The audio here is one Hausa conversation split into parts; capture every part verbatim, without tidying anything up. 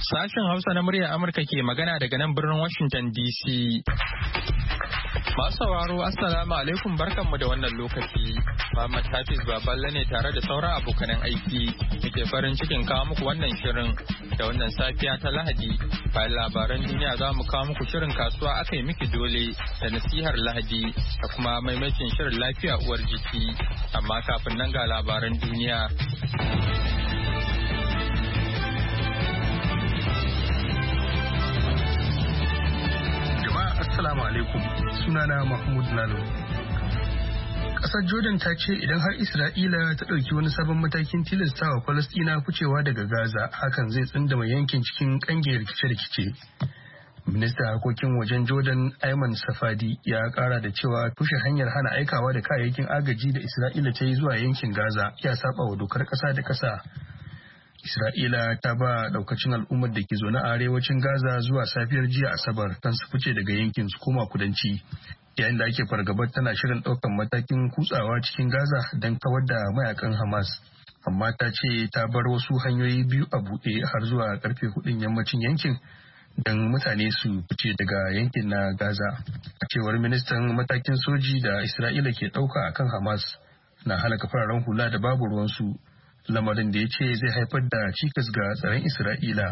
Sashen Hausa na muryar Amurka ke magana daga nan birnin Washington D C. Masu sauraro Assalamu alaikum barkanmu da wannan lokaci. Muhammad Hafiz Baballe ne tare da sauran abokanan aiki muke farin cikin kawo muku wannan shirin da wannan safiya ta Lahadi. Bayan labaran duniya za mu kawo muku shirin kasuwa aka yi miki dole da nasihar Lahadi da kuma maimacin shirin lafiya uwar jiki. Amma kafin nan ga labaran duniya. Assalamu alaikum, sunana Mahmud Lalo. Ƙasar Jordan ta ce idan har Isra'ila ta ɗauki wani sabon matakin tilastawa Falasɗina ficewa daga Gaza, hakan zai tsindama yankin cikin ƙangiyar rikice-rikice. Ministan harkokin wajen Jordan Ayman Safadi ya ƙara da cewa tushe hanyar hana aikawa da kayayyakin agaji da Isra'ila ta yi zuwa yankin Gaza ya saba wa dokar ƙasa da ƙasa. Isra'ila ta ba daukacin al'ummar da ke zaune a arewacin Gaza zuwa safiyar jiya Asabar kan su fice daga yankin su koma kudanci, yayin da ake fargabar tana shirin daukan matakin kutsawa cikin Gaza don kawar da mayakan Hamas. Amma ta ce ta bar wasu hanyoyi biyu a buɗe har zuwa karfe hudun yammacin yankin don mutane su fice daga yankin na Gaza. A cewar ministan, matakin soji da Isra'ila ke ɗauka akan Hamas na halaka fararen hula da babu ruwansu, lamarin da ya ce zai haifar da cikas ga tsaron Isra'ila.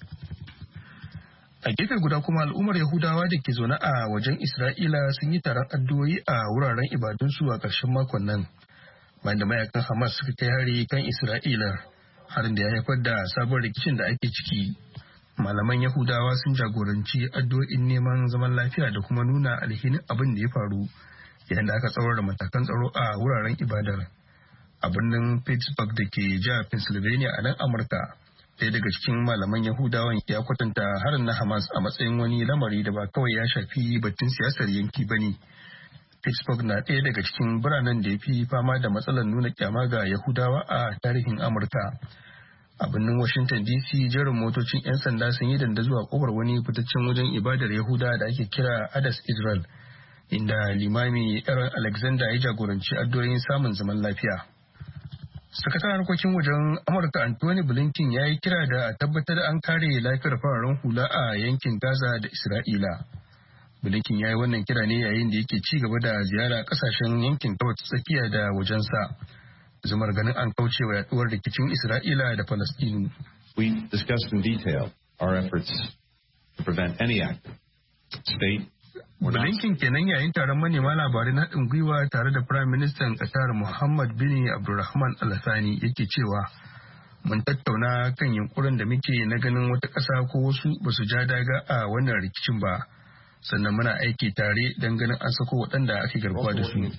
A gefe guda kuma al'ummar Yahudawa da ke zaune a wajen Isra'ila sun yi taron addu'o'i a wuraren ibadunsu a ƙarshen makon nan, bayan da mayakan Hamas suka kai hari kan Isra'ila, harin da ya haifar da sabon rikicin da ake ciki. Malaman Yahudawa sun jagoranci addu'o'in neman zaman lafiya da kuma nuna alhinin abin da ya faru, yayin da aka tsawar matakan tsaro a wuraren ibadar. A birnin Pittsburgh da ke jihar Pennsylvania a nan Amurka, ɗaya daga cikin malaman Yahudawan ya kwatanta harin na Hamas a matsayin wani lamari da ba kawai ya shafi batun siyasar yanki ba ne. Pittsburgh na ɗaya daga cikin biranen da ya fi fama da matsalar nuna kyama ga Yahudawa a tarihin Amurka. A birnin Washington D C, jerin motocin 'yan sanda sun yi danda zuwa kofar wani fitaccen wajen ibadar Yahuda da ake kira Adas Israel, inda limami Aaron Alexander ya jagoranci addu'o'in samun zaman lafiya. Sakataren harkokin wajen Amurka Anthony Blinken ya yi kira da a tabbatar an kare lafiyar fararen hula a yankin Gaza da Isra'ila. Blinken ya yi wannan kira ne yayin da yake ci gaba da ziyara kasashen yankin gabas tsakiya da wajensa, zumar ganin an kauce wa yaduwar rikicin Isra'ila da Falastinu. We discussed in detail our efforts to prevent any act, state, Blinken kenan yayin taron manema labarai na haɗin gwiwa tare da Prime Minister Qatar Mohammed bin Abdulrahman Al Thani yake cewa mun tattauna kan yunkurin da muke na ganin wata ƙasa ko wasu ba su ja daga a wannan rikicin ba, sannan muna aiki tare don ganin an sako waɗanda ake garkuwa da su.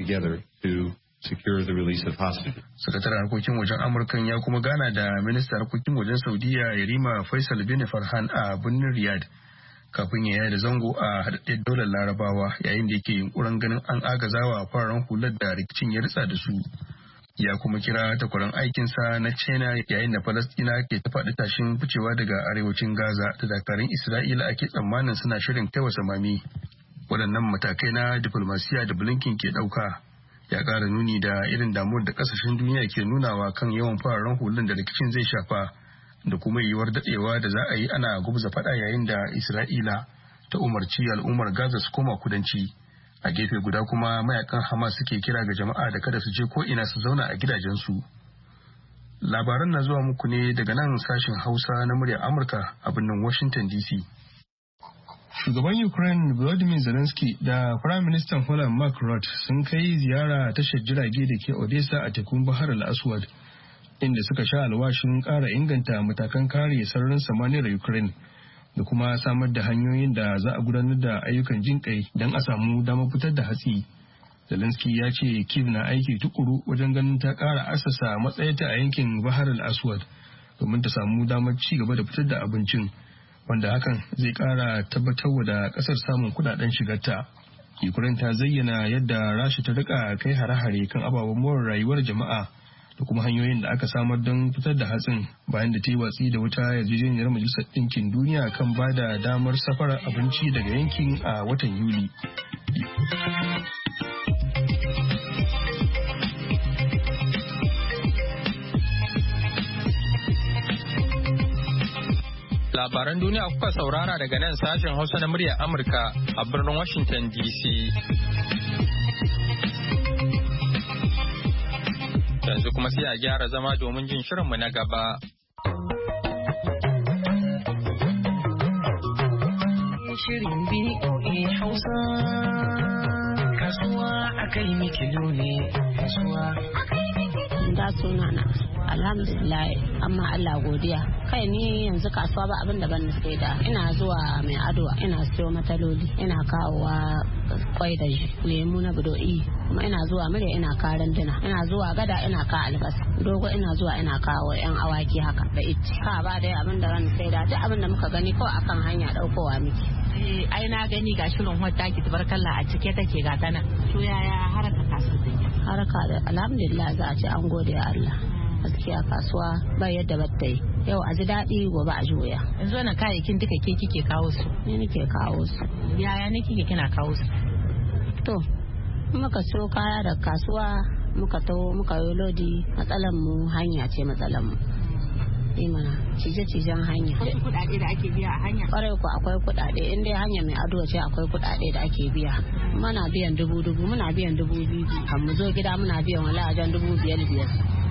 Sakataren harkokin wajen Amurkan ya kuma gana da ministan harkokin wajen Saudiya Yarima Faisal bin Farhan a birnin Riyadh kafin ya da zango a haɗaɗɗen daular Larabawa, yayin da yake yunkurin ganin an agazawa fararen hular da rikicin ya ritsa da su. Ya kuma kira takwaran aikinsa na China yayin da Falasɗina ke ta faɗi tashin ficewa daga arewacin Gaza da dakarun Isra'ila ake tsammanin suna shirin kai wa samami. Waɗannan matakai na diflomasiya da Blinken ke ɗauka ya ƙara nuni da irin damuwar da ƙasashen duniya ke nunawa kan yawan fararen hular da rikicin zai shafa, da kuma yiwuwar daɗewa da za a yi ana gubza faɗa yayin da Isra'ila ta umarci al'ummar Gaza su koma kudanci. A gefe guda kuma mayakan Hamas suke kira ga jama'a da kada su je ko ina su zauna a gidajensu. Labaran na zuwa muku ne daga nan sashen Hausa na muryar Amurka a birnin Washington D C. Shugaban Ukraine Volodymyr Zelensky da Prime Minister Holland Mark Rutte sun kai ziyara tashar jirage da ke Odessa a tekun Bahar al-Aswad, inda suka sha alwashin ƙara inganta matakan kare sararin samaniyar Ukraine da kuma samar da hanyoyin da za a gudanar da ayyukan jinƙai don a samu damar fitar da hatsi. Zelensky ya ce Kyiv na aiki tukuru wajen ganin ta ƙara asasa matsayinta a yankin Bahar al-Aswad domin ta samu damar ci gaba da fitar da abincin, wanda hakan zai ƙara tabbatar da ƙasar samun kuɗaɗen shigarta. Ukraine ta zayyana yadda Rasha ta rika kai hare-hare kan ababen more rayuwar jama'a da kuma hanyoyin da aka samar don fitar da hatsin bayan da ta yi watsi da wuta yarjejeniyar Majalisar Ɗinkin Duniya kan ba da damar safarar abinci daga yankin a watan Yuli. Labaran duniya kuka saurara daga nan sashen Hausa na muryar Amurka a birnin Washington D C. Yanzu kuma sai a gyara zama domin jin shirinmu na gaba. Shirin B O A Hausa. Kasuwa akai mikilo ne. Kasuwa da sunana alhamdulillah amma Allah godiya kai ni yanzu kasuwa ba abin da ban sai da ina zuwa mai ado ina siyo mataloli ina kawowa kwai da lemu na budo'i kuma ina zuwa mure ina karan dina ina zuwa gada ina ka albasa dogo ina zuwa ina kawo yan awaki haka da itti ka ba dai abin da ban sai da duk abin da muka gani ko akan hanya daukowa miki eh ai na gani ga shirin hotta ki tabarkalla a cike take ga tana to yaya haraka kasuwa take haraka da alhamdulillah za a ce an gode ya Allah gaskiya kasuwa ba yadda ba ta yi yau a ji daɗi gobe a juya yanzu wannan kayayyakin duka ke kike kawo su ni nake kawo su yaya ne kike kina kawo su to muka siyo kaya da kasuwa muka taho muka yi lodi matsalan mu hanya ce matsalan mu imana cije-cijen hanya akwai kuɗaɗe da ake biya a hanya kwarai ku akwai kuɗaɗe in dai hanya mai ado ce akwai kuɗaɗe da ake biya muna biyan dubu dubu muna biyan dubu biyu kan mu zo gida muna biyan wala wajen dubu biyar biyar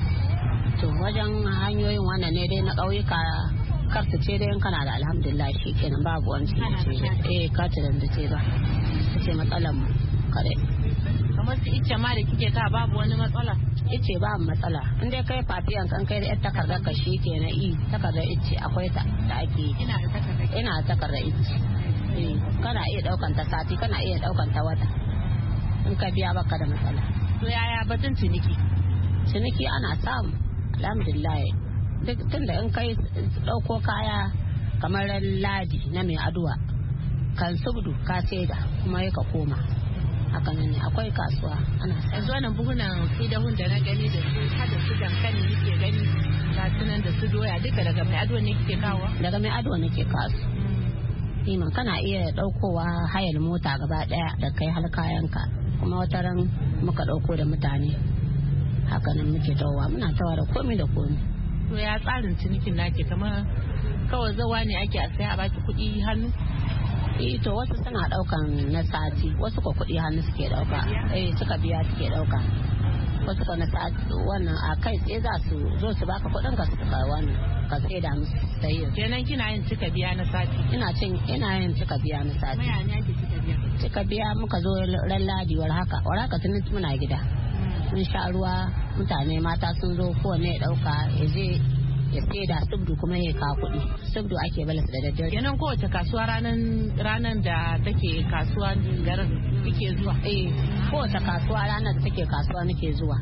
to wajen hanyoyin wannan ne dai na ƙauyuka karta ce dai in kana da alhamdulillah shi kenan babu wani ce eh karta da ce ba ce matsalan mu kare kamar su icce ma da kike ka babu wani matsala ice ba matsala in dai kai fafiyan kan kai da yar takardar ka shi ke na i takardar ice akwai ta da ake ina da takardar ina da takardar ice eh kana iya daukan ta sati kana iya daukan ta wata in ka biya baka da matsala to yaya batun ciniki ciniki ana samu alhamdulillah duk tunda in kai dauko kaya kamar ladi na mai aduwa kan subdu ka saida kuma ya ka koma haka nan ne akwai kasuwa ana yanzu wannan buhunan fidahun da na gani da su hada su dankali nake gani ga sunan da su doya duka daga mai ado ne kike kawo daga mai ado nake kasu iman kana iya daukowa hayar mota gaba daya da kai har kayanka kuma wata ran muka dauko da mutane haka nan muke tawa muna tawa da komai da komai to ya tsarin cinikin nake kamar kawai zawa ne ake a sai a baki kuɗi hannu eh to wasu suna daukan na sati wasu ko kuɗi hannu suke dauka eh suka biya suke dauka wasu ko na sati wannan a kai tsaye za su zo su baka kuɗin ka suka wannan ka sai da musu sai kenan kina yin cika biya na sati ina cin ina yin cika biya na sati mai ne ake cika biya cika biya muka zo ran ladi war haka war haka tun muna gida mun sha ruwa mutane mata sun zo kowanne ya dauka ya je ya sai da subdu kuma ya kawo kuɗi subdu ake balas da daddare kenan kowace kasuwa ranan ranan da take kasuwa garin kike zuwa eh kowace kasuwa ranar da take kasuwa nake zuwa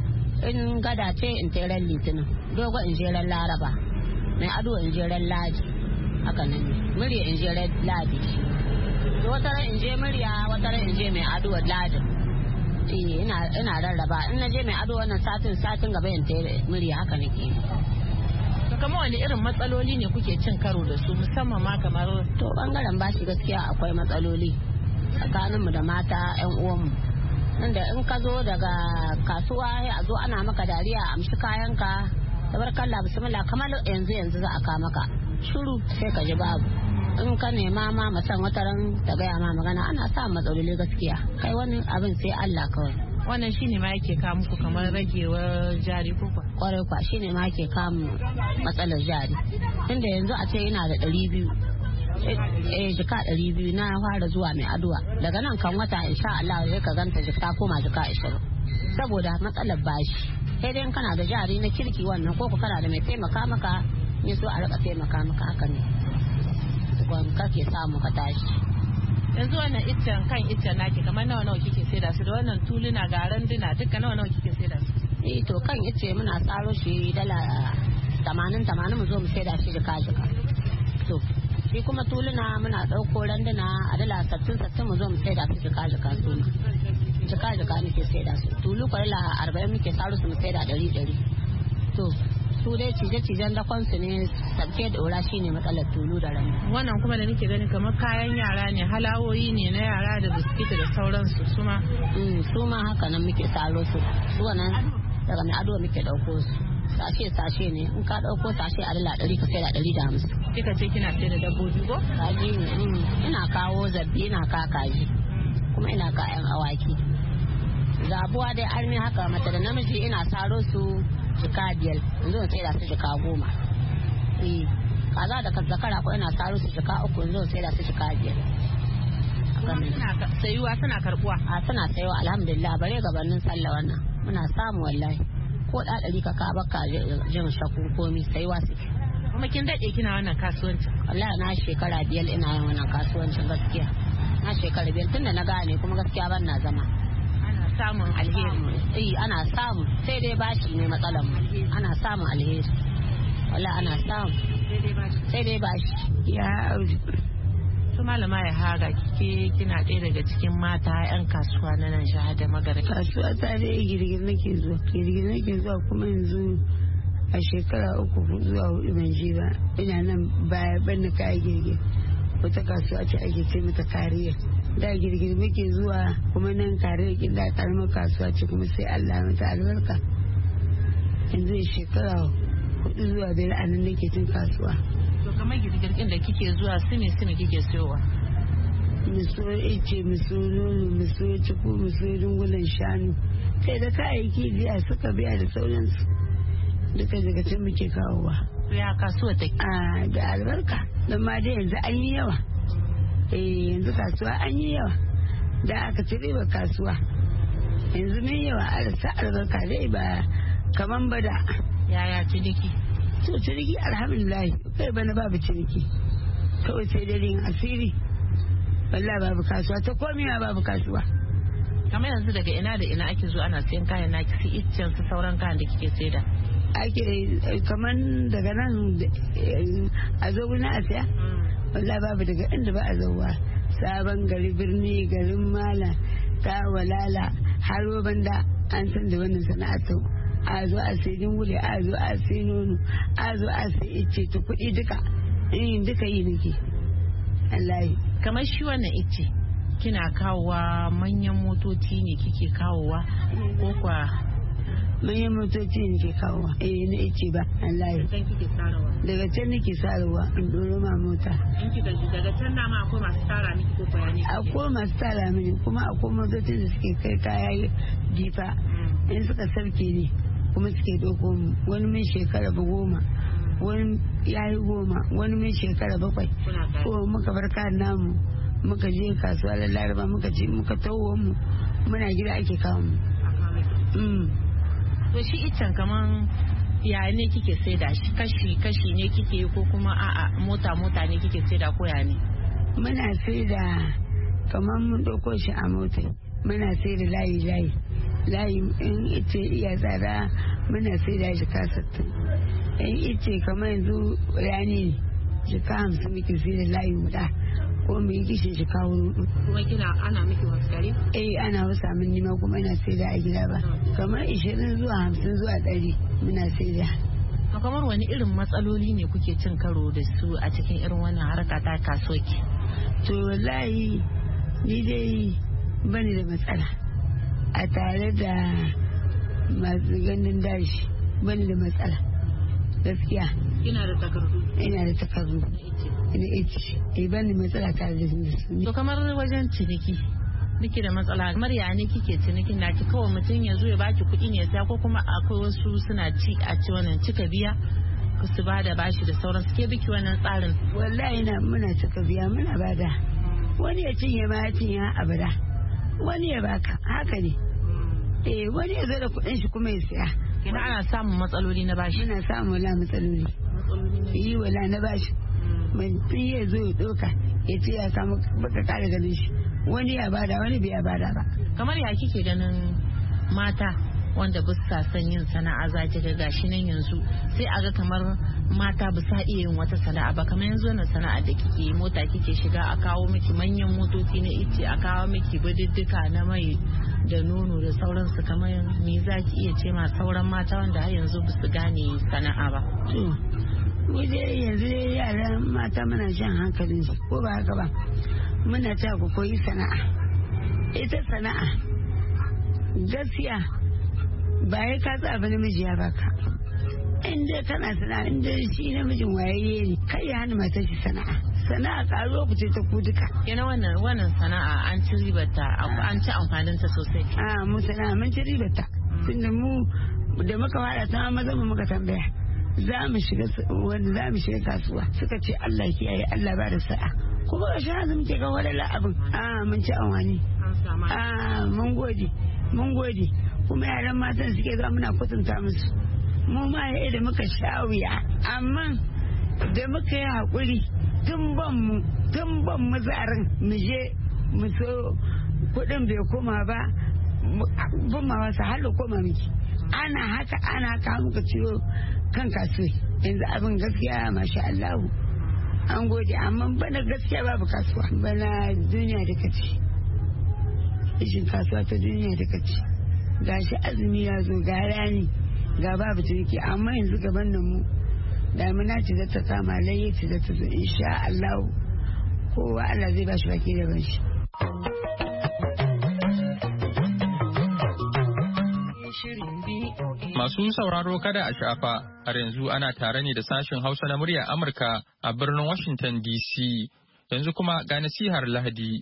in gada ce in teran litinin dogo in je ran laraba mai ado in je ran ladi haka nan ne murya in je ran ladi to wata ran in je murya wata ran in je mai ado ladi eh ina ina rarraba in na je mai ado wannan satin satin gaba in tere murya haka nake to kamar wani irin matsaloli ne kuke cin karo da su musamman ma kamar to bangaren bashi gaskiya akwai matsaloli tsakaninmu da mata yan uwanmu inda in ka zo daga kasuwa a zo ana maka dariya a amshi kayanka tabarkalla bismillah kamar yanzu yanzu za a ka maka shuru sai ka ji babu in ka nema ma musan wata ran ta gaya ma magana ana sa matsaloli gaskiya kai wani abin sai Allah kawai wannan shine ma yake kawo muku kamar ragewar jari ko kwa kwarai kwa shine ma yake kawo matsalar jari inda yanzu a ce ina da ɗari biyu eh jika ɗari biyu na fara zuwa mai aduwa daga nan kan wata insha Allah zai ka ganta jika koma jika ashirin saboda matsalar bashi sai dai kana da jari na kirki wannan ko ku kana da mai taimaka maka ne so a rika taimaka maka haka ne kwan kake samu ka tashi yanzu wannan iccen kan iccen naki kamar nawa nawa kike saida su da wannan tuluna ga randuna duka nawa nawa kike saida su eh to kan icce muna tsaro shi dala tamanin tamanin mu zo mu saida shi jika jika to shi kuma tuluna muna ɗauko randuna a dala sattin sattin mu zo mu saida su jika jika su jika jika muke saida su tulu kwarila arba'in muke saro su mu saida ɗari ɗari to su dai cije-cijen dakon su ne sabke da ora shine matsalar tulu da randa wannan kuma da nake gani kamar kayan yara ne halawoyi ne na yara da biskit da sauransu su ma su ma haka nan muke saro su su wannan daga mai ado muke ɗauko su sashe sashe ne in ka ɗauko sashe a dala ɗari ka sai da ɗari da hamsin. Kika ce kina sai da dabbobi ko? Kaji ne ina kawo zabbi ina ka kaji kuma ina ka yan awaki. Zabuwa dai armi haka mata da namiji ina saro su jika biyar yanzu in sai da su jika goma. Eh kaza da zakara ko ina saro su jika uku yanzu in sai da su jika biyar. Suna sayuwa suna karbuwa? A suna sayuwa alhamdulillah bare gabanin sallah wannan muna samu wallahi. Ko da ɗari ka ka baka jin shakku komi sayuwa suke. Kuma kin daɗe kina wannan kasuwanci? Wallahi na shekara biyar ina yin wannan kasuwancin gaskiya. Na shekara biyar tunda na gane kuma gaskiya ban na zama. Ana samun alheri. Eh ana samu sai dai bashi ne matsalar mu. Ana samun alheri. Wallahi ana samu. Sai dai bashi. Sai dai bashi. Ya aure. To malama ya haga kike kina ɗaya daga cikin mata 'yan kasuwa na nan jihar da magana. Kasuwa ta dai girgir nake zuwa. Girgir nake zuwa kuma yanzu a shekara uku zuwa hudu ban je ba. Ina nan baya ban kaya girgir. Wata kasuwa ce ake ce mata kariya. Da girgir muke zuwa kuma nan kariya kin da karamar kasuwa ce kuma sai Allah mata albarka. Yanzu shekara hudu zuwa biyar a nan nake cin kasuwa. To kamar girgirgin da kike zuwa sime sime kike siyowa? Miso ice, miso nono, miso ciku, miso dungulan shanu. Kai da kayayyaki biya suka biya da sauransu. Duka daga can muke kawowa. To ya kasuwa take? A da albarka. Don ma dai yanzu an yi yawa. Eh yanzu kasuwa an yi yawa. Da aka ci riba kasuwa. Yanzu min yawa a rasa albarka dai ba kaman bada. Yaya ciniki? To ciniki alhamdulillah kai bana babu ciniki kawai sai dai rin asiri wallahi babu kasuwa ta komai ma babu kasuwa. Kamar yanzu daga ina da ina ake zo ana sayan kayan naki su iccen su sauran kayan da kike saida? Ake kaman daga nan a zo guna a saya wallahi babu daga inda ba a zauwa sabon gari birni garin mala ta walala haro banda an san da wannan sana'atu. A zo a sai dingule a zo a sai nono a zo a sai ice ta kuɗi duka in duka yi nake wallahi. Kamar shi wannan ice kina kawowa manyan motoci ne kike kawowa ko kwa? Manyan motoci ne ke kawowa eh na ice ba wallahi. Kan kike sarawa? Daga can nake sarawa in doro ma mota. In kika ji daga can dama akwai masu tara miki ko bayani? Akwai masu tara mini kuma akwai motocin da suke kai kaya jifa in suka sauke ne kuma suke ɗauko mu wani min shekara ba goma wani ya yi goma wani min shekara bakwai ko muka bar kayan namu muka je kasuwa da laraba muka je muka tawo mu muna gida ake kawo mu. To shi iccen kaman ya ne kike saida shi kashi kashi ne kike yi ko kuma a'a mota mota ne kike saida ko ya ne? Muna saida kaman mun ɗauko shi a mota muna saida layi layi layi in ice iya tsada muna sai da jika sattin in ice kamar yanzu rani ne jika hamsin muke sai da layi guda ko mu yi gishin jika hudu. Kuma kina ana miki waskare? Eh ana wasa min nima kuma ina sai da a gida ba kamar ishirin zuwa hamsin zuwa ɗari muna sai da. To kamar wani irin matsaloli ne kuke cin karo da su a cikin irin wannan harka ta kasuwanci? To wallahi ni dai bani da matsala a tare da masu ganin dashi bani da matsala gaskiya. Ina da takardu? Ina da takardu ina ice eh bani matsala tare da su. To kamar wajen ciniki nake da matsala kamar ya ne kike cinikin naki kawai mutum ya zo ya baki kuɗi ne ya ko kuma akwai wasu suna ci a ci wannan cika biya ku su bada bashi da sauran suke biki wannan tsarin? Wallahi na muna cika biya muna bada wani ya cinye ma ya cinye abada wani ya baka haka ne. Eh wani ya zo da kuɗin shi kuma ya siya. Kina ana samun matsaloli na bashi? Muna samun wala matsaloli. Yi wala na bashi. Mutum ya zo ya ɗauka ya ce ya samu baka kare ganin shi. Wani ya bada wani bai ya bada ba. Kamar ya kike ganin mata wanda ba sa son yin sana'a za ki ga gashi nan yanzu sai a ga kamar mata ba sa iya yin wata sana'a ba kamar yanzu wannan sana'a da kike mota kike shiga a kawo miki manyan motoci na ice a kawo miki bididdika na mai da nono da sauransu kamar me za ki iya ce ma sauran mata wanda har yanzu ba su gane sana'a ba? Mu dai yanzu dai yaran mata muna shan hankalin su ko ba haka ba muna ta ku koyi sana'a ita sana'a gaskiya ba ya ka tsaba namiji ya baka in dai kana sana'a in dai shi namijin wayayye ne kai ya hana matar shi sana'a sana'a karo ku ce ta ku duka yana wannan wannan sana'a an ci ribarta an ci amfanin ta sosai a mu sana'a mun ci ribarta tunda mu da muka fara ta maza mu muka tambaya za mu shiga wanda za mu shiga kasuwa suka ce Allah kiyaye Allah ba da sa'a kuma ga shi muke ga wala abin a mun ci amfani a mun gode mun gode kuma yaran matan suke ga muna kutunta musu mu ma ya da muka sha wuya amma da muka yi hakuri tun ban mu tun ban mu zarin mu je mu so kudin bai koma ba bin ma wasu halu koma miki ana haka ana haka muka ciwo kan kasuwa yanzu abin gaskiya masha Allah an gode amma bana gaskiya babu kasuwa bana duniya da kaci ishin kasuwa ta duniya da kaci gashi azumi ya zo ga rani ga babu ciniki amma yanzu gaban nan mu damina ce za ta kama laye ce za ta zo insha Allah kowa Allah zai bashi baki da banshi. Masu sauraro kada a shafa, har yanzu ana tare ne da sashen Hausa na murya Amurka a birnin Washington D C. Yanzu kuma ga nasihar Lahadi.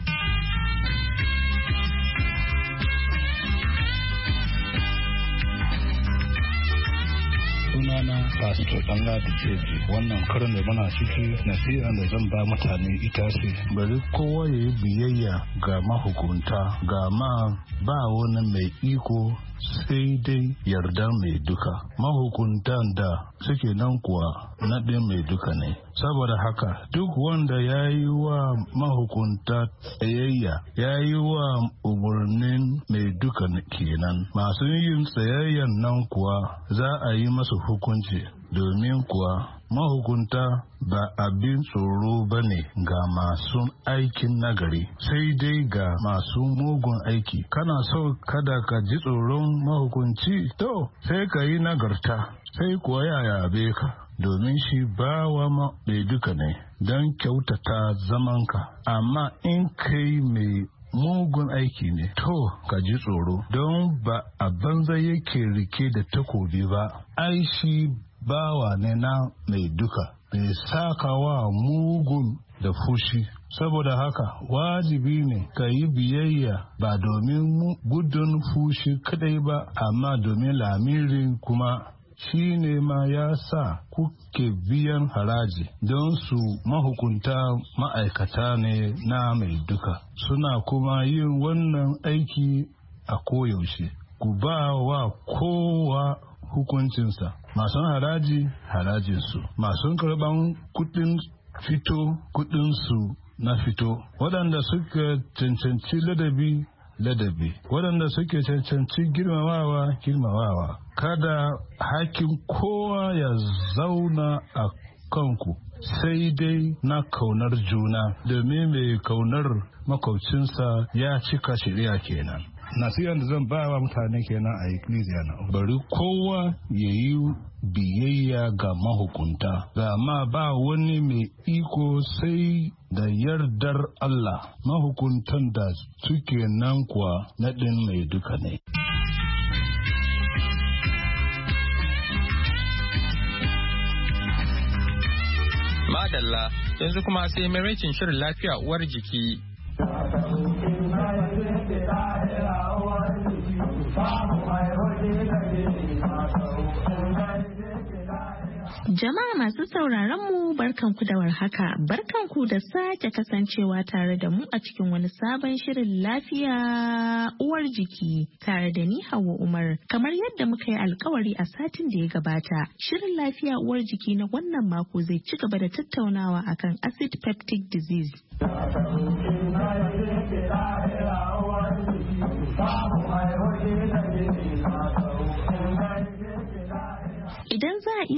Sunana Pastor Danladi Jeji, wannan karin da muna ciki nasiha da zan ba mutane ita ce bari kowa ya yi biyayya ga mahukunta, ga ma ba wani mai iko sai dai yarda mai duka. Mahukuntan da suke nan kuwa naɗin mai duka ne. Saboda haka duk wanda ya yi wa mahukunta tsayayya ya yi wa umarnin mai duka kenan. Masu yin tsayayyan nan kuwa za a yi masu hukunci, domin kuwa mahukunta ba abin tsoro ba ne ga masu aikin nagari, sai dai ga masu mugun aiki. Kana so kada ka ji tsoron mahukunci? To, sai ka yi nagarta, sai kuwa ya yabe ka, domin shi bawa mai duka ne don kyautata zamanka. Amma in kai mai mugun aiki ne, to ka ji tsoro, don ba a banza yake rike da takobi ba. Ai shi bawa ne na mai duka, mai sakawa mugun da fushi. Saboda haka wajibi ne ka yi biyayya ba domin gudun fushi kadai ba, amma domin lamirin kuma shi ne ma ya sa kuke biyan haraji, don su mahukunta ma'aikata ne na mai duka, suna kuma yin wannan aiki a koyaushe. Ku ba wa kowa hukuncinsa, masu haraji harajinsu, masu karban kudin fito kudinsu na fito, waɗanda suka cancanci ladabi ladabi, waɗanda suke cancanci girmamawa girmamawa. Kada hakin kowa ya zauna a kanku, sai dai na kaunar juna, domin mai kaunar makwabcinsa ya cika shari'a kenan. Nasiyar da zan ba wa mutane kenan a ikkilisiya na bari kowa ya yi biyayya ga mahukunta, ga ma ba wani mai iko sai da yardar Allah. Mahukuntan da suke nan kuwa naɗin mai duka ne. Madalla, yanzu kuma sai maimakin shirin lafiya uwar jiki. Jama'a masu sauraron mu barkanku da warhaka, barkanku da sake kasancewa tare da mu a cikin wani sabon shirin lafiya uwar jiki tare da ni Hauwa Umar. Kamar yadda muka yi alkawari a satin da ya gabata, shirin lafiya uwar jiki na wannan mako zai ci gaba da tattaunawa akan acid peptic disease. Idan za a iya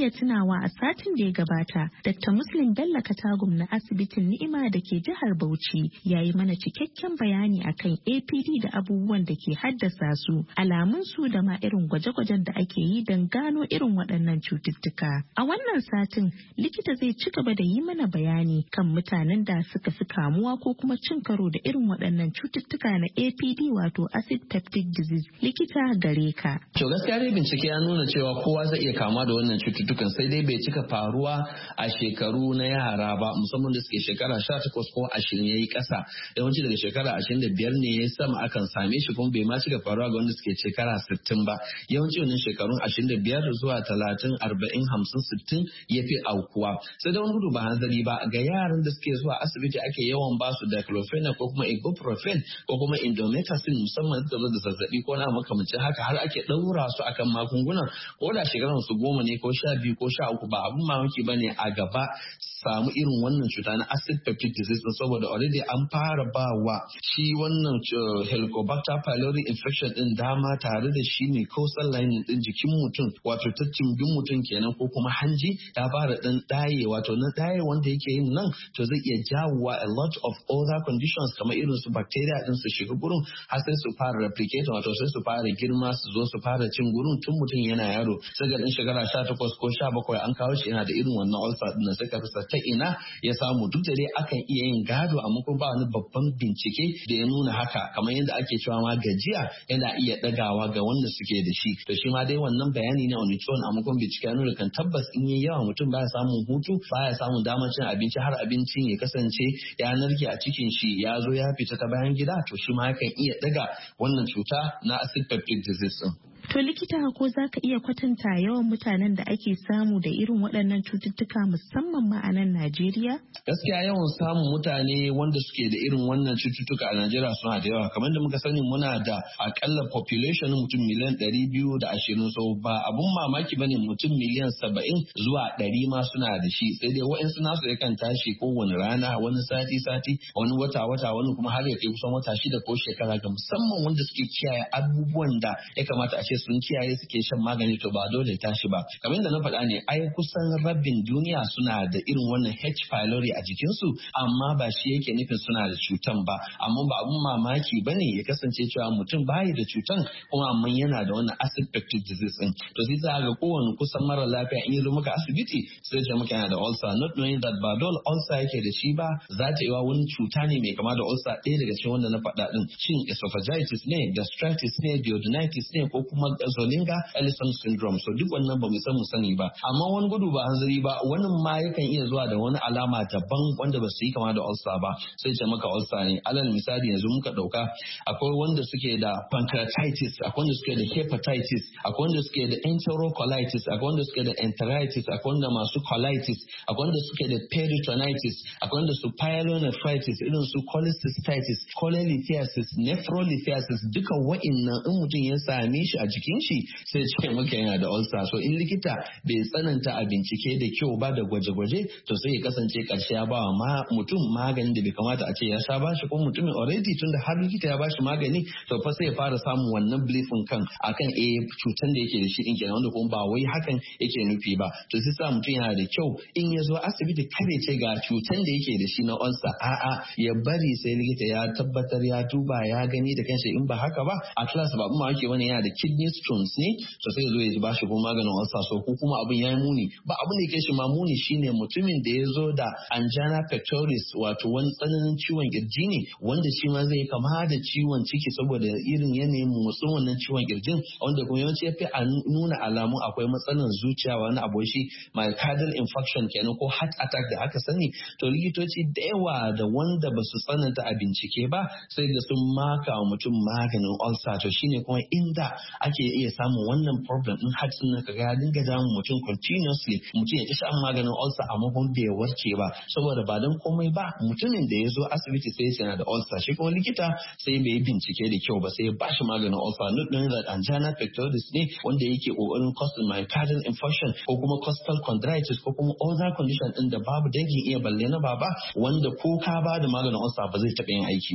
iya tunawa a satin da ya gabata, Dakta Muslim Bello Katagum na asibitin Ni'ima da ke jihar Bauchi ya yi mana cikakken bayani akan A P D da abubuwan da ke haddasa su, alamun su da ma irin gwaje-gwajen da ake yi don gano irin waɗannan cututtuka. A wannan satin, likita zai ci gaba da yi mana bayani kan mutanen da suka fi kamuwa ko kuma cin karo da irin waɗannan cututtuka na A P D wato acid peptic disease. Likita gare ka. To gaskiya dai bincike ya nuna cewa kowa zai iya kamuwa da wannan cututtukan, sai dai bai cika faruwa a shekaru na yara ba, musamman da suke shekara sha takwas ko ashirin yayi ƙasa. Yawanci daga shekara ashirin da biyar ne ya sama akan same shi, kuma bai ma cika faruwa ga wanda suke shekara sittin ba. Yawanci wannan shekarun ashirin da biyar zuwa talatin, arba'in, hamsin, sittin ya fi aukuwa. Sai da wani gudu ba hanzari ba, ga yaran da suke zuwa asibiti ake yawan ba su diclofenac ko kuma ibuprofen ko kuma indomethacin, musamman suka zo da zazzabi ko na makamancin haka, har ake ɗaura su akan magungunan, ko da shekaran su goma ne ko sha biyu ko sha uku, ba abun mamaki bane a gaba samu irin wannan cuta na acid peptic disease, saboda already an fara ba wa shi wannan Helicobacter pylori infection din dama tare da shi ne causal lining din jikin mutum, wato ta cimbin mutum kenan ko kuma hanji ya fara dan daye, wato na daye wanda yake yin nan to zai iya jawowa a lot of other conditions kamar irin su bacteria din su shiga gurin, har sai su fara replicate, wato sai su fara girma su zo su fara cin gurin tun mutum yana yaro. Sai ga dan shekara sha takwas ko sha bakwai an kawo shi yana da irin wannan ulcer din, sai ka rasa ta ina ya samu. Duk da dai akan iya yin gado, amma kuma ba wani babban bincike da ya nuna haka, kamar yadda ake cewa ma gajiya yana iya dagawa ga wanda suke da shi. To shi ma dai wannan bayani ne on its own, amma kuma bincike ya nuna kan tabbas in yayi yawa mutum baya samun hutu, baya samun damar cin abinci, har abincin ya kasance ya narke a cikin shi ya zo ya fita ta bayan gida, to shi ma yakan iya daga wannan cuta na acid peptic disease din. To likita, ko za ka iya kwatanta yawan mutanen da ake samu da irin waɗannan cututtuka musamman ma a nan Najeriya? Gaskiya yawan samun mutane wanda suke da irin wannan cututtuka a Najeriya suna da yawa. Kamar da muka sani muna da akalla population mutum miliyan ɗari biyu da ashirin, so ba abun mamaki bane mutum miliyan saba'in zuwa ɗari ma suna da shi. Sai dai wa'insu nasu yakan tashi kowane rana, wani sati-sati, wani wata-wata, wani kuma har ya kai kusan wata shida ko shekara, ga musamman wanda suke kiyaye abubuwan da ya kamata a ce sun kiyaye, suke shan magani, to ba dole tashi ba. Kamar yadda na faɗa ne, ai kusan rabin duniya suna da irin wannan H. pylori a jikinsu, amma ba shi yake nufin suna da cutan ba. Amma ba abun mamaki ba ne ya kasance cewa mutum bayi da cutan kuma amma yana da wannan acid peptic disease din. To sai za ga kowane kusan mara lafiya in yi zo maka asibiti sai ce maka yana da ulcer, not knowing that ba dole ulcer yake da shi ba, za ta yi wa wani cuta ne mai kama da ulcer ɗaya daga cikin wanda na faɗa din. Shin esophagitis ne, gastritis ne, duodenitis ne, ko kuma Zolinga Ellison syndrome. So duk wannan ba mu san mu sani ba, amma wani gudu ba hanzari ba, wani ma yakan iya zuwa da wani alama daban wanda ba su yi kama da ulcer ba, sai ce maka ulcer ne. Alal misali yanzu muka dauka, akwai wanda suke da pancreatitis, akwai wanda suke da hepatitis, akwai wanda suke da enterocolitis, akwai wanda suke da enteritis, akwai wanda masu colitis, akwai wanda suke da peritonitis, akwai wanda su pyelonephritis, irin su cholecystitis, cholelithiasis, nephrolithiasis. Duka wa'innan in mutum ya same shi a jikin shi sai ce maka yana da ulcer. So in likita bai tsananta a bincike da kyau ba da gwaje-gwaje, to sai ya kasance karshe ya ba wa mutum maganin da bai kamata a ce ya sha bashi, ko mutumin already tunda har likita ya bashi magani, to fa sai ya fara samun wannan beliefin kan akan eh cutan da yake da shi din kenan, wanda kuma ba wai hakan yake nufi ba. To sai sa mutum yana da kyau in ya zo asibiti kare ce ga cutan da yake da shi na ulcer, a'a ya bari sai likita ya tabbatar ya duba ya gani da kanshi. In ba haka ba, a class ba kuma ake wani yana da kidney stones ne, to sai zo ya ba shi kuma maganin ulcer. So ko kuma abin yayi muni, ba abin da yake shi ma muni shine mutumin da ya zo da angina pectoris, wato wani tsananin ciwon kirji ne wanda shi ma zai kama da ciwon ciki saboda irin yanayin motsin wannan ciwon kirjin, wanda kuma yawanci ya fi a nuna alamun akwai matsalar zuciya, wani abu shi myocardial infarction kenan ko heart attack da aka sani. To likitoci da yawa da wanda ba su tsananta a bincike ba sai da sun maka wa mutum maganin ulcer. To shine kuma inda ake iya samun wannan problem din har sun ka ga dinga damun mutum continuously, mutum ya ta sha maganin ulcer amma kuma bai warke ba, saboda ba dan komai ba, mutumin da ya zo asibiti sai ya yana da ulcer, shi kuma likita sai bai bincike da kyau ba, sai ya bashi maganin ulcer, not knowing that angina pectoris ne wanda yake kokarin causing myocardial infarction ko kuma costal chondritis ko kuma other condition din da babu dangin iya balle na baba, wanda ko ka ba da maganin ulcer ba zai taɓa yin aiki ba.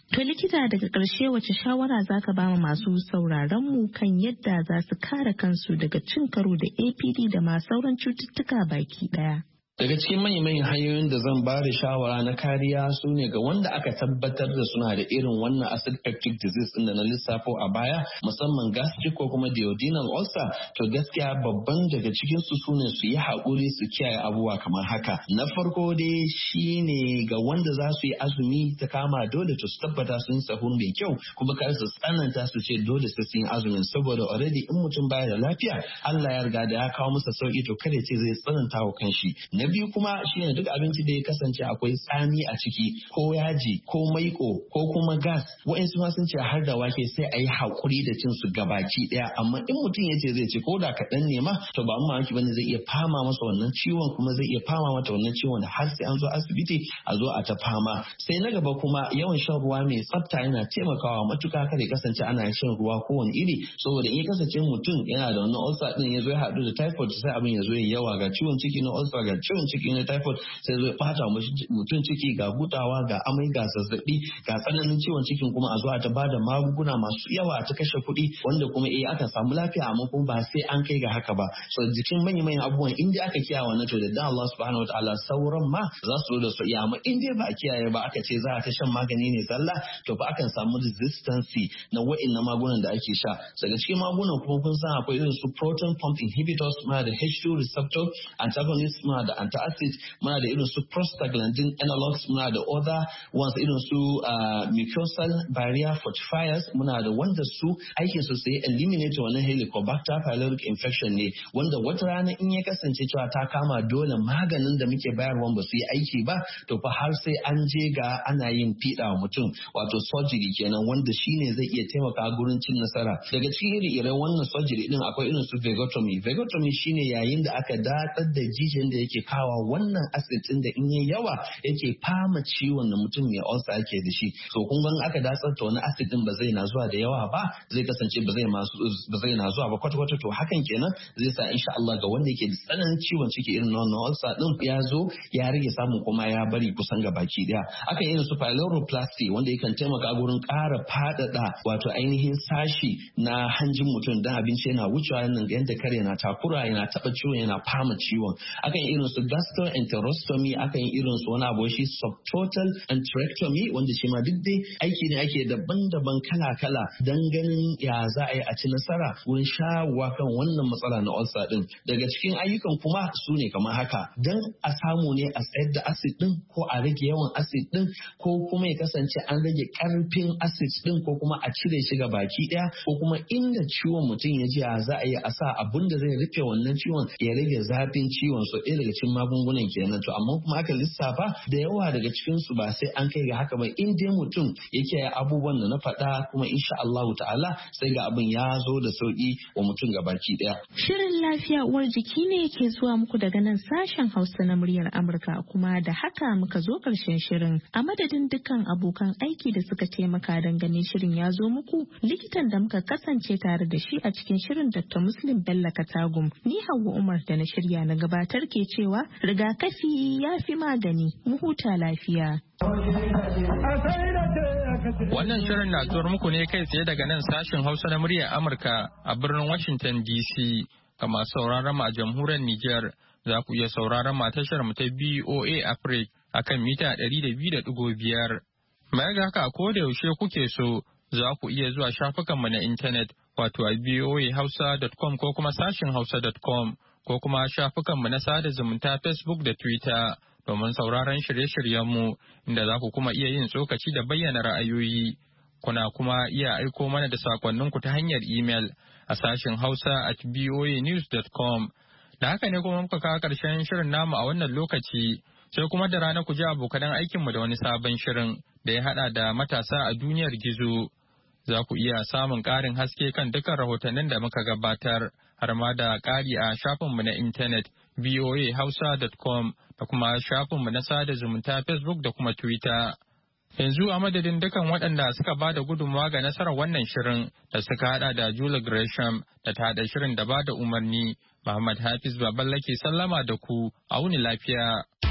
To likita daga ƙarshe wace shawara za ka ba masu sauraron mu kan yadda za su kare kansu daga cin karo da A P D da ma sauran cututtuka baki ɗaya? Daga cikin manyan hanyoyin da zan ba da shawara na kariya su ne ga wanda aka tabbatar da suna da irin wannan acid peptic disease ɗin da na lissafo a baya, musamman gastric ko kuma duodenal ulcer, to gaskiya babban daga cikin su sune su yi haƙuri su kiyaye abubuwa kamar haka. Na farko dai shine ga wanda za su yi azumi ta kama dole to su tabbata sun sahur mai kyau, kuma kar su tsananta su ce dole su yi azumin, saboda already in mutum baya da lafiya Allah ya riga da ya kawo masa sauki to kada ce zai tsananta wa kanshi. Na biyu kuma shine duk abinci da ya kasance akwai tsami a ciki ko yaji ko maiko ko kuma gas, wa'insu ma sun ce har da wake sai a yi haƙuri da cin su gabaki ɗaya, amma in mutum ya ce zai ci ko da kaɗan ne ma to ba amma mamaki bane zai iya fama masa wannan ciwon, kuma zai iya fama mata wannan ciwon da har sai an zo asibiti a zo a ta fama. Sai na gaba kuma yawan shan ruwa mai tsafta yana taimakawa matuka kada ya kasance ana shan ruwa kowane iri, saboda in ya kasance mutum yana da wannan ulcer din ya zo ya haɗu da typhoid sai abin ya zo ya yawa, ga ciwon ciki na ulcer ga ciwon ciki na typhoid sai zo ya bata mutum ciki, ga gutawa ga amai ga zazzabi ga tsananin ciwon cikin, kuma a zo a ta bada magunguna masu yawa ta kashe kuɗi wanda kuma eh aka samu lafiya amma kuma ba sai an kai ga haka ba. So jikin manyan manyan abubuwan in dai aka kiyaye wannan to da dan Allah subhanahu wataala sauran ma za su zo da su iya, amma in dai ba a kiyaye ba aka ce za a ta shan magani ne zalla to ba akan samu resistance na wa'annan magungunan da ake sha. Daga cikin magungunan kuma kun san akwai irin su proton pump inhibitors, muna da H two receptor antagonist, muna da antacid, muna da irin su prostaglandin analogs, muna da other ones irin su mucosal barrier fortifiers, muna da wanda su aikin su sai eliminate wannan helicobacter pylori infection ne, wanda wata rana in ya kasance cewa ta kama dole maganin da muke bayarwa ba su yi aiki ba to fa har sai an je ga ana yin fiɗa wa mutum wato surgery kenan, wanda shine zai iya taimaka gurin cin nasara. Daga cikin ire-iren wannan surgery din akwai irin su vagotomy. Vagotomy shine yayin da aka datsar da jijiyan da yake kawo wannan acid din da in yayi yawa yake fama ciwon da mutum mai ulcer yake da shi. So kun ga aka datsar ta wani acid din ba zai na zuwa da yawa ba, zai kasance ba zai masu ba zai na zuwa ba kwata-kwata, to hakan kenan zai sa insha Allah ga wanda yake da tsananin ciwon ciki irin na wannan ulcer din ya zo ya rage samun kuma ya bari kusan ga baki daya. Akan irin su pyloroplasty wanda yakan taimaka gurin ƙara faɗaɗa wato ainihin sashi na hanjin mutum dan abinci yana wucewa nan yanda kare na takura yana taɓa ciwon yana fama ciwon. Akan irin su gastroenterostomy, akan irin su wani abu shi subtotal enterectomy wanda shi ma duk dai aiki ne ake daban-daban kala-kala dan ganin ya za a yi a ci nasara wurin shawowa kan wannan matsala na ulcer din. Daga cikin ayyukan kuma su ne kamar haka, dan a samu ne a tsayar da acid din ko a rage yawan acid din ko kuma ya kasance an rage karfin acid din ko kuma a cire shi ga baki daya, ko kuma inda ciwon mutum ya ji za a yi a sa abun da zai rufe wannan ciwon ya rage zafin ciwon. So ɗaya daga cikin magungunan kenan, to amma kuma aka lissafa da yawa daga cikin su ba sai an kai ga haka ba, in dai mutum yake ya abubuwan da na faɗa kuma insha Allahu ta'ala sai ga abin ya zo da sauki wa mutum ga baki daya. Shirin lafiya uwar jiki ne yake zuwa muku daga nan sashen Hausa na muryar Amurka, kuma da haka muka zo karshen shirin. A madadin dukkan abokan aiki da suka taimaka don ganin shirin ya zo muku, likitan da muka kasance tare da shi a cikin shirin Doctor Muslim Bello Katagum, ni Hauwa Umar da na shirya na gabatar ke cewa rigakafi ya fi magani, mu huta lafiya. Wannan shirin na zuwar muku ne kai tsaye daga nan sashen Hausa na muryar Amurka a birnin Washington D C. Ga masu sauraron mu a jamhuriyar Nijar, za ku iya sauraron mu a tashar mu ta B O A Africa a kan mita ɗari da biyu da ɗigo biyar. Mai ga haka ko da yaushe kuke so, za ku iya zuwa shafukanmu na intanet wato a b o a hausa dot com ko kuma sashin hausa dot com ko kuma shafukanmu na sada zumunta Facebook da Twitter domin sauraron shirye-shiryenmu, inda za ku kuma iya yin tsokaci da bayyana ra'ayoyi. Kuna kuma iya aiko mana da sakonninku ta hanyar imel a sashin hausa at b o a news dot com. Da haka ne kuma muka kawo ƙarshen shirin namu a wannan lokaci, sai kuma da rana ku ji abokanan aikinmu da wani sabon shirin da ya haɗa da matasa a duniyar gizo. Za ku iya samun ƙarin haske kan dukkan rahotannin da muka gabatar, har ma da ƙari a shafinmu na intanet b o a hausa dot com da kuma shafinmu na sada zumunta Facebook da kuma Twitter. Yanzu a madadin dukan waɗanda suka ba da gudunmawa ga nasarar wannan shirin da suka haɗa da Julie Gresham da ta haɗa shirin da ba da umarni, Muhammad Hafiz Baballa ke sallama da ku, a wuni lafiya.